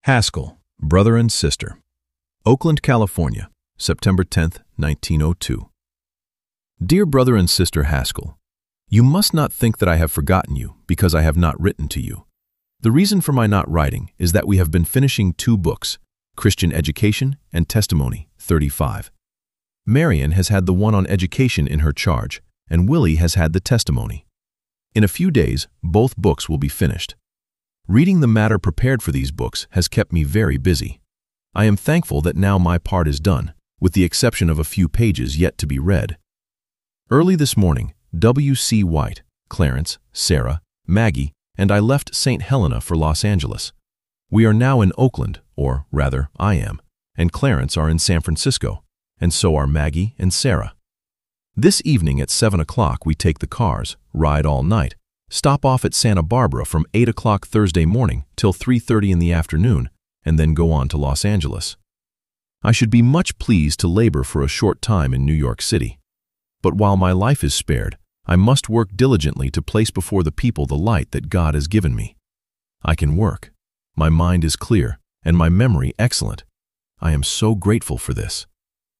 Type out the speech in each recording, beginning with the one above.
Haskell, Brother and Sister. Oakland, California, September 10, 1902. Dear Brother and Sister Haskell, you must not think that I have forgotten you because I have not written to you. The reason for my not writing is that we have been finishing 2 books, Christian Education and Testimony 35. Marian has had the one on education in her charge, and Willie has had the testimony. In a few days, both books will be finished. Reading the matter prepared for these books has kept me very busy. I am thankful that now my part is done, with the exception of a few pages yet to be read. Early this morning, W.C. White, Clarence, Sarah, Maggie, and I left St. Helena for Los Angeles. We are now in Oakland, or rather, I am, and Clarence are in San Francisco, and so are Maggie and Sarah. This evening at 7 o'clock we take the cars, ride all night, stop off at Santa Barbara from 8 o'clock Thursday morning till 3:30 in the afternoon, and then go on to Los Angeles. I should be much pleased to labor for a short time in New York City. But while my life is spared, I must work diligently to place before the people the light that God has given me. I can work. My mind is clear, and my memory excellent. I am so grateful for this.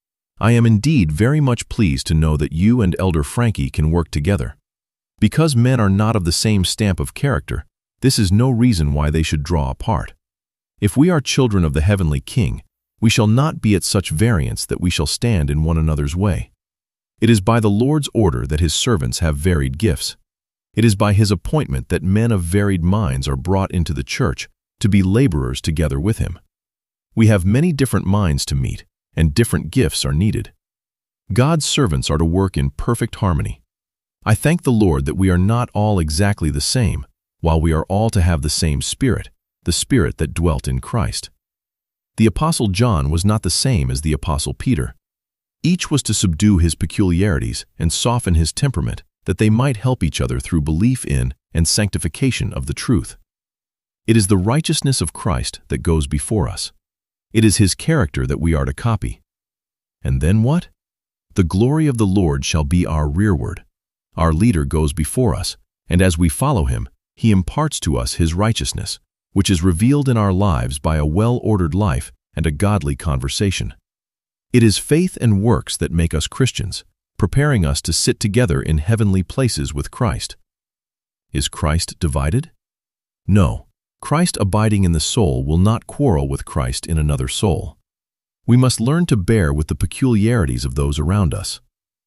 I am indeed very much pleased to know that you and Elder Frankie can work together. Because men are not of the same stamp of character, this is no reason why they should draw apart. If we are children of the heavenly King, we shall not be at such variance that we shall stand in one another's way. It is by the Lord's order that his servants have varied gifts. It is by his appointment that men of varied minds are brought into the church to be laborers together with him. We have many different minds to meet, and different gifts are needed. God's servants are to work in perfect harmony. I thank the Lord that we are not all exactly the same, while we are all to have the same Spirit, the Spirit that dwelt in Christ. The Apostle John was not the same as the Apostle Peter. Each was to subdue his peculiarities and soften his temperament, that they might help each other through belief in and sanctification of the truth. It is the righteousness of Christ that goes before us. It is his character that we are to copy. And then what? The glory of the Lord shall be our rearward. Our leader goes before us, and as we follow him, he imparts to us his righteousness, which is revealed in our lives by a well-ordered life and a godly conversation. It is faith and works that make us Christians, preparing us to sit together in heavenly places with Christ. Is Christ divided? No. Christ abiding in the soul will not quarrel with Christ in another soul. We must learn to bear with the peculiarities of those around us.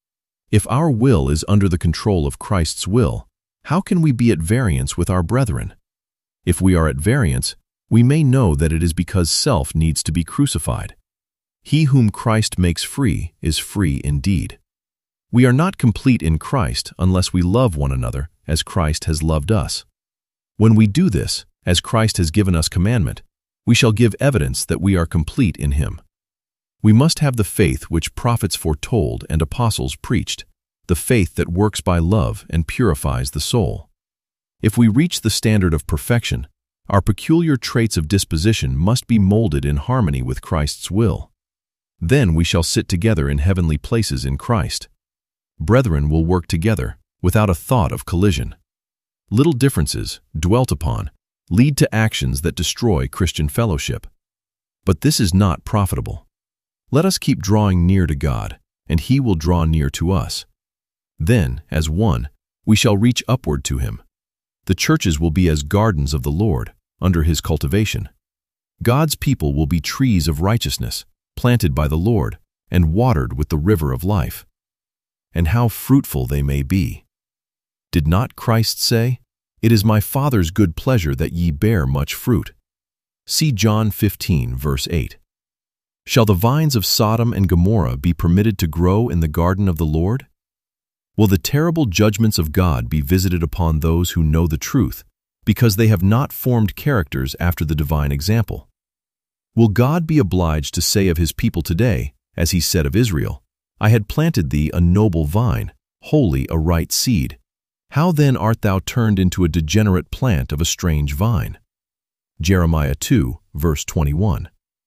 If our will is under the control of Christ's will, how can we be at variance with our brethren? If we are at variance, we may know that it is because self needs to be crucified. He whom Christ makes free is free indeed. We are not complete in Christ unless we love one another as Christ has loved us. When we do this, as Christ has given us commandment, we shall give evidence that we are complete in him. We must have the faith which prophets foretold and apostles preached, the faith that works by love and purifies the soul. If we reach the standard of perfection, our peculiar traits of disposition must be molded in harmony with Christ's will. Then we shall sit together in heavenly places in Christ. Brethren will work together without a thought of collision. Little differences, dwelt upon, lead to actions that destroy Christian fellowship. But this is not profitable. Let us keep drawing near to God, and he will draw near to us. Then, as one, we shall reach upward to him. The churches will be as gardens of the Lord, under his cultivation. God's people will be trees of righteousness, planted by the Lord, and watered with the river of life. And how fruitful they may be. Did not Christ say, "It is my Father's good pleasure that ye bear much fruit"? See John 15, verse 8. Shall the vines of Sodom and Gomorrah be permitted to grow in the garden of the Lord? Will the terrible judgments of God be visited upon those who know the truth, because they have not formed characters after the divine example? Will God be obliged to say of his people today, as he said of Israel, "I had planted thee a noble vine, wholly a right seed. How then art thou turned into a degenerate plant of a strange vine?" Jeremiah 2, verse 21.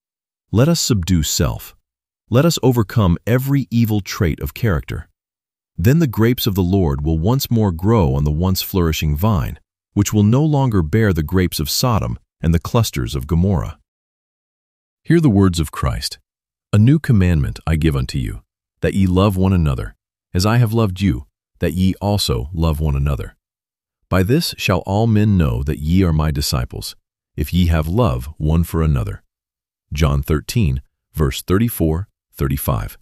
Let us subdue self. Let us overcome every evil trait of character. Then the grapes of the Lord will once more grow on the once flourishing vine, which will no longer bear the grapes of Sodom and the clusters of Gomorrah. Hear the words of Christ. A new commandment I give unto you, that ye love one another, as I have loved you, that ye also love one another. By this shall all men know that ye are my disciples, if ye have love one for another. John 13, verse 34, 35.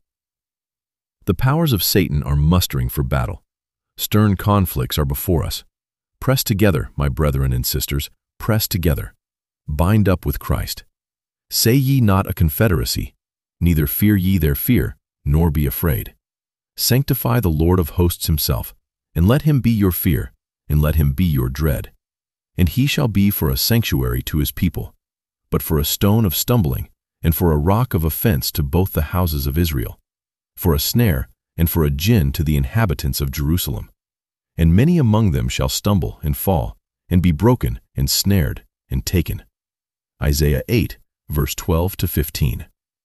The powers of Satan are mustering for battle. Stern conflicts are before us. Press together, my brethren and sisters, press together. Bind up with Christ. Say ye not a confederacy, neither fear ye their fear, nor be afraid. Sanctify the Lord of hosts himself, and let him be your fear, and let him be your dread. And he shall be for a sanctuary to his people, but for a stone of stumbling, and for a rock of offense to both the houses of Israel, for a snare, and for a gin to the inhabitants of Jerusalem. And many among them shall stumble and fall, and be broken, and snared, and taken. Isaiah 8, verse 12 to 15.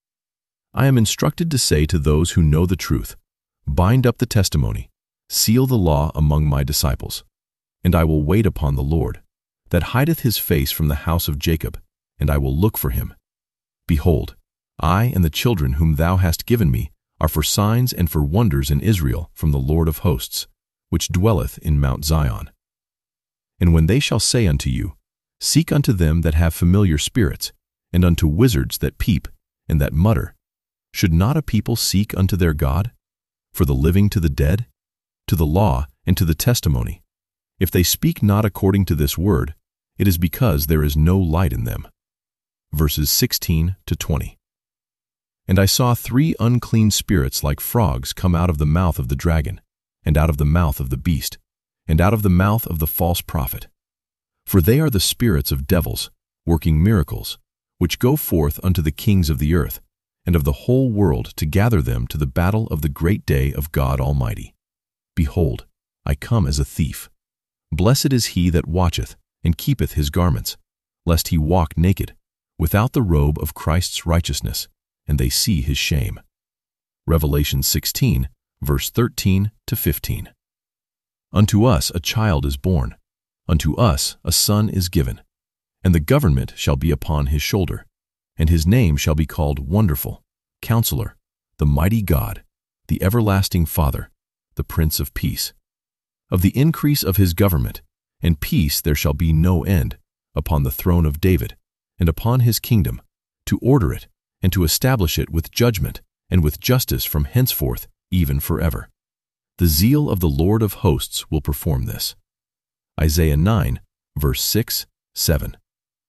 I am instructed to say to those who know the truth, bind up the testimony, seal the law among my disciples. And I will wait upon the Lord, that hideth his face from the house of Jacob, and I will look for him. Behold, I and the children whom thou hast given me are for signs and for wonders in Israel from the Lord of hosts, which dwelleth in Mount Zion. And when they shall say unto you, seek unto them that have familiar spirits, and unto wizards that peep, and that mutter, should not a people seek unto their God? For the living to the dead, to the law, and to the testimony. If they speak not according to this word, it is because there is no light in them. Verses 16 to 20. And I saw 3 unclean spirits like frogs come out of the mouth of the dragon, and out of the mouth of the beast, and out of the mouth of the false prophet. For they are the spirits of devils, working miracles, which go forth unto the kings of the earth, and of the whole world to gather them to the battle of the great day of God Almighty. Behold, I come as a thief. Blessed is he that watcheth, and keepeth his garments, lest he walk naked, without the robe of Christ's righteousness, and they see his shame. Revelation 16, verse 13 to 15. Unto us a child is born, unto us a son is given, and the government shall be upon his shoulder, and his name shall be called Wonderful, Counselor, the Mighty God, the Everlasting Father, the Prince of Peace. Of the increase of his government and peace there shall be no end, upon the throne of David, and upon his kingdom, to order it, and to establish it with judgment and with justice from henceforth, even forever. The zeal of the Lord of hosts will perform this. Isaiah 9, verse 6, 7.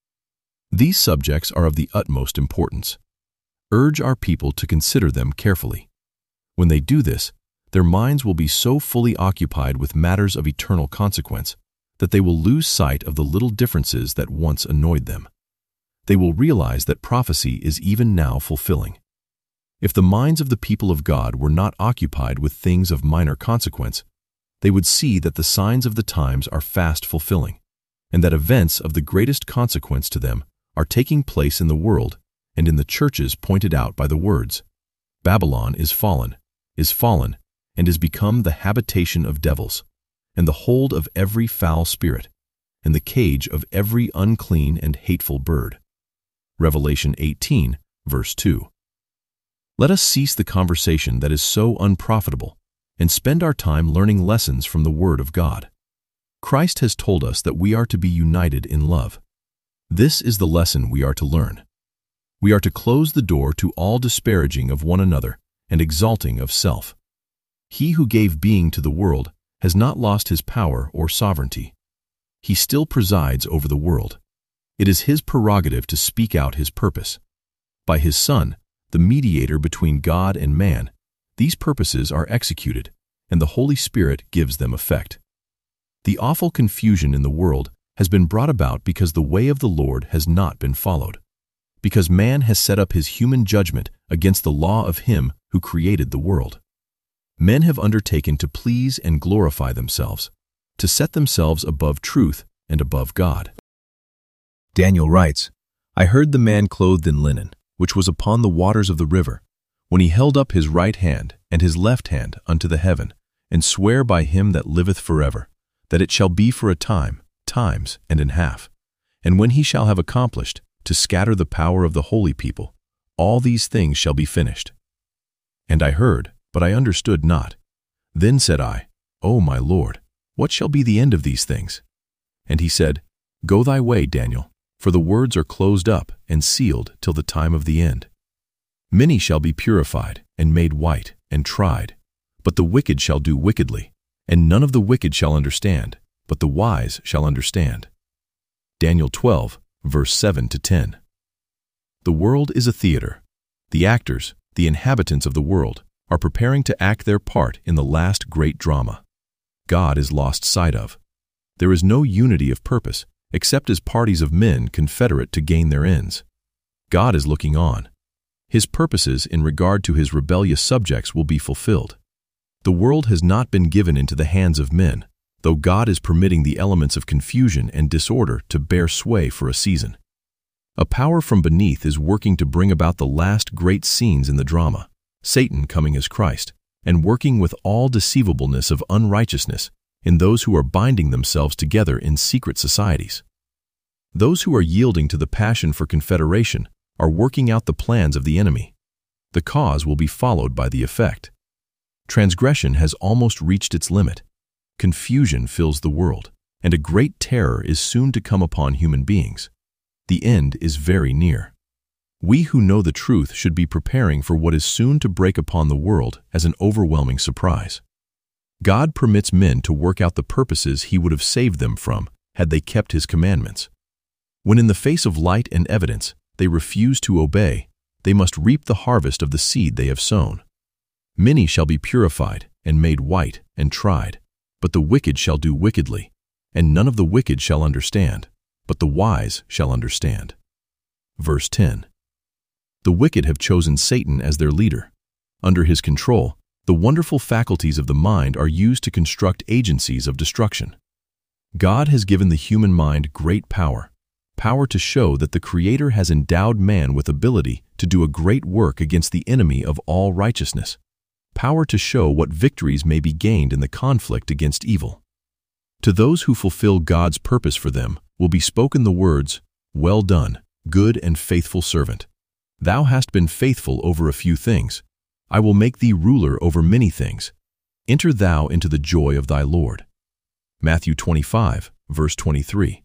These subjects are of the utmost importance. Urge our people to consider them carefully. When they do this, their minds will be so fully occupied with matters of eternal consequence that they will lose sight of the little differences that once annoyed them. They will realize that prophecy is even now fulfilling. If the minds of the people of God were not occupied with things of minor consequence, they would see that the signs of the times are fast fulfilling, and that events of the greatest consequence to them are taking place in the world and in the churches pointed out by the words, Babylon is fallen, and is become the habitation of devils, and the hold of every foul spirit, and the cage of every unclean and hateful bird. Revelation 18, verse 2. Let us cease the conversation that is so unprofitable and spend our time learning lessons from the Word of God. Christ has told us that we are to be united in love. This is the lesson we are to learn. We are to close the door to all disparaging of one another and exalting of self. He who gave being to the world has not lost his power or sovereignty. He still presides over the world. It is his prerogative to speak out his purpose. By his Son, the mediator between God and man, these purposes are executed, and the Holy Spirit gives them effect. The awful confusion in the world has been brought about because the way of the Lord has not been followed, because man has set up his human judgment against the law of him who created the world. Men have undertaken to please and glorify themselves, to set themselves above truth and above God. Daniel writes, I heard the man clothed in linen, which was upon the waters of the river, when he held up his right hand and his left hand unto the heaven, and sware by him that liveth forever, that it shall be for a time, times, and an half, and when he shall have accomplished, to scatter the power of the holy people, all these things shall be finished. And I heard, but I understood not. Then said I, O my Lord, what shall be the end of these things? And he said, Go thy way, Daniel, for the words are closed up and sealed till the time of the end. Many shall be purified and made white and tried, but the wicked shall do wickedly, and none of the wicked shall understand, but the wise shall understand. Daniel 12, verse 7-10. The world is a theater. The actors, the inhabitants of the world, are preparing to act their part in the last great drama. God is lost sight of. There is no unity of purpose, except as parties of men confederate to gain their ends. God is looking on. His purposes in regard to his rebellious subjects will be fulfilled. The world has not been given into the hands of men, though God is permitting the elements of confusion and disorder to bear sway for a season. A power from beneath is working to bring about the last great scenes in the drama, Satan coming as Christ, and working with all deceivableness of unrighteousness in those who are binding themselves together in secret societies. Those who are yielding to the passion for confederation are working out the plans of the enemy. The cause will be followed by the effect. Transgression has almost reached its limit. Confusion fills the world, and a great terror is soon to come upon human beings. The end is very near. We who know the truth should be preparing for what is soon to break upon the world as an overwhelming surprise. God permits men to work out the purposes he would have saved them from had they kept his commandments. When in the face of light and evidence they refuse to obey, they must reap the harvest of the seed they have sown. Many shall be purified and made white and tried, but the wicked shall do wickedly, and none of the wicked shall understand, but the wise shall understand. Verse 10. The wicked have chosen Satan as their leader. Under his control, the wonderful faculties of the mind are used to construct agencies of destruction. God has given the human mind great power to show that the Creator has endowed man with ability to do a great work against the enemy of all righteousness, power to show what victories may be gained in the conflict against evil. To those who fulfill God's purpose for them will be spoken the words, Well done, good and faithful servant. Thou hast been faithful over a few things. I will make thee ruler over many things. Enter thou into the joy of thy Lord. Matthew 25, verse 23.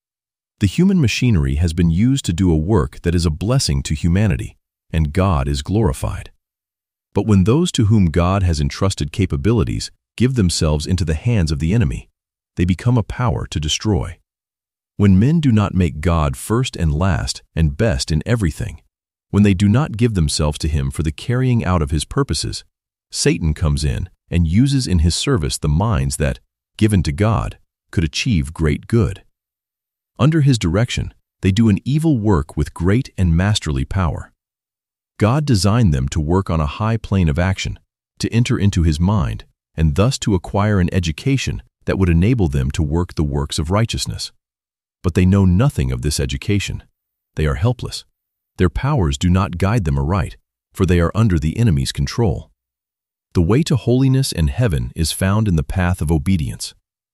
The human machinery has been used to do a work that is a blessing to humanity, and God is glorified. But when those to whom God has entrusted capabilities give themselves into the hands of the enemy, they become a power to destroy. When men do not make God first and last and best in everything, when they do not give themselves to him for the carrying out of his purposes, Satan comes in and uses in his service the minds that, given to God, could achieve great good. Under his direction, they do an evil work with great and masterly power. God designed them to work on a high plane of action, to enter into his mind, and thus to acquire an education that would enable them to work the works of righteousness. But they know nothing of this education. They are helpless. Their powers do not guide them aright, for they are under the enemy's control. The way to holiness and heaven is found in the path of obedience.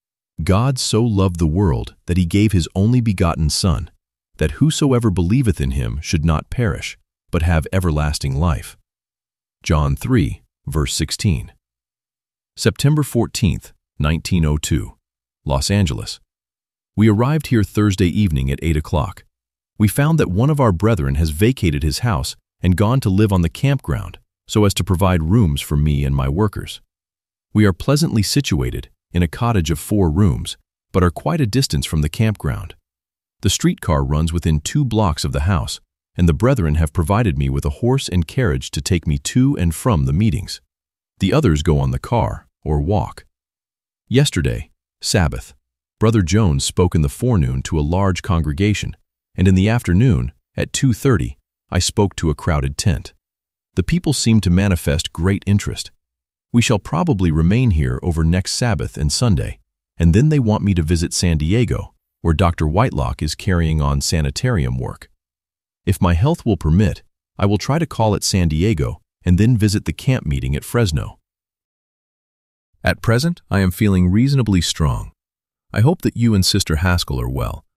God so loved the world that he gave his only begotten Son, that whosoever believeth in him should not perish, but have everlasting life. John 3, verse 16. September 14th, 1902, Los Angeles. We arrived here Thursday evening at 8 o'clock. We found that one of our brethren has vacated his house and gone to live on the campground so as to provide rooms for me and my workers. We are pleasantly situated in a cottage of 4 rooms, but are quite a distance from the campground. The streetcar runs within 2 blocks of the house, and the brethren have provided me with a horse and carriage to take me to and from the meetings. The others go on the car or walk. Yesterday, Sabbath, Brother Jones spoke in the forenoon to a large congregation, and in the afternoon, at 2:30, I spoke to a crowded tent. The people seemed to manifest great interest. We shall probably remain here over next Sabbath and Sunday, and then they want me to visit San Diego, where Dr. Whitelock is carrying on sanitarium work. If my health will permit, I will try to call at San Diego and then visit the camp meeting at Fresno. At present, I am feeling reasonably strong. I hope that you and Sister Haskell are well,